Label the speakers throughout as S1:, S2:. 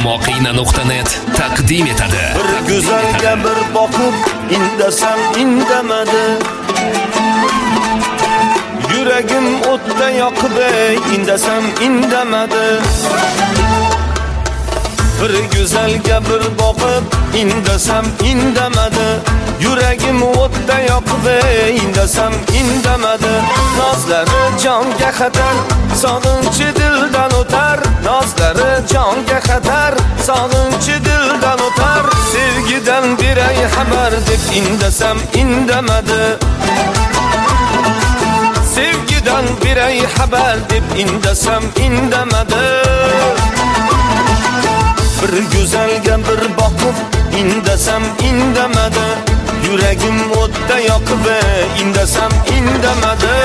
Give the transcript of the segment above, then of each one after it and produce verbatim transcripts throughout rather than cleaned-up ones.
S1: moqina nuqta net taqdim etadi.
S2: Bir go'zalga bir boqib indasam indamadi. Yuragim o'tda yoqib indasam indamadi. Bir go'zalga bir boqib indasam indamadi. Yuragim o'tda yoqib indasam indamadi. Nozlari jonga xatar, sog'inchi dildan o'tar. Nozlari jonga xatar, sog'inchi dildan o'tar. Sevgidan beray xabar deb indasam indamadi. Sevgidan beray xabar deb indasam indamadi. Bir go'zalga bir boqib indasam indamadi. Yuragim o'tda yoqib indasam indamadi.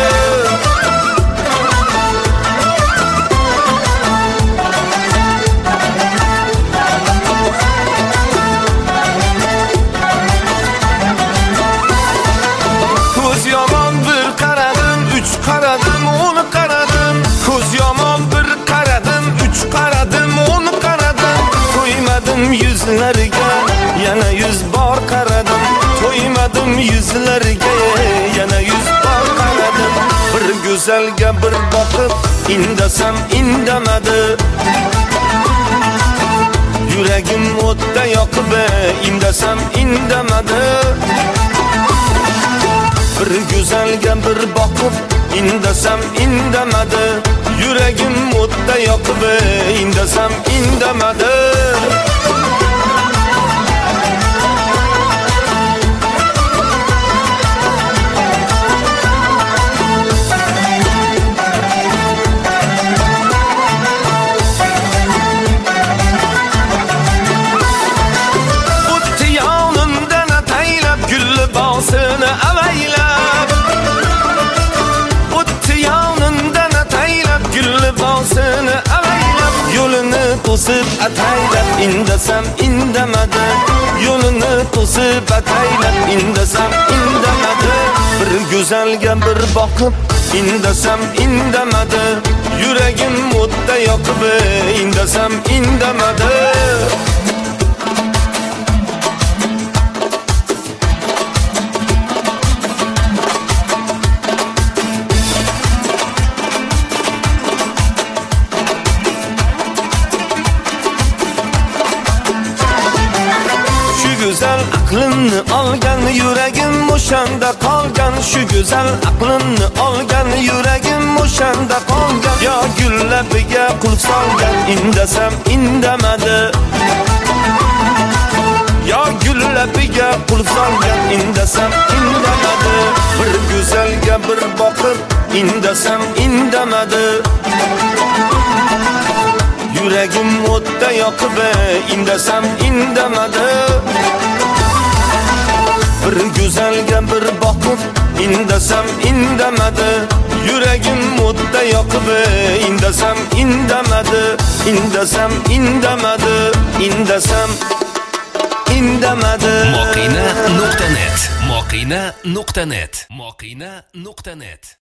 S2: Ko'z yomon bir qaradim, uch qaradim, o'n qaradim. Ko'z yomon bir qaradim, uch qaradim, o'n qaradim. To'ymadim yuzlariga, yana yuz bor qaradim. To'ymadim yuzlariga, yana yuz bor qaradim. Bir go'zalga bir boqib indasam indamadi. Yuragim o'tda yoqib indasam indamadi. Bir go'zalga bir boqib indasam indamadi. Yuragim o'tda yoqib indasam indamadi. O'tdi yonimdan ataylab gul libosini avaylab. O'tdi yonimdan ataylab gul libosini avaylab. Yo'lini to'sib ataylab indasam indamadi. Yo'lini to'sib ataylab indasam indamadi. Bir go'zalga bir boqib indasam indamadi. Yuragim o'tda yoqib indasam indamadi. Güzel aqlimni olgan yuragim o'shanda qolgan. Shu go'zal aqlimni olgan yuragim o'shanda qolgan. Yo gullabiga qulf solgan indasam indamadi. Yo gullabiga qulf solgan indasam indamadi. Bir go'zalga bir boqib indasam indamadi. Yuragim o'tda yoqib indasam indamadi. Bir go'zalga bir boqib indasam indamadi. Yuragim o'tda yoqib indasam indamadi. Indasam indamadi. Indasam indamadi.
S1: moqina nuqta net moqina nuqta net moqina nuqta net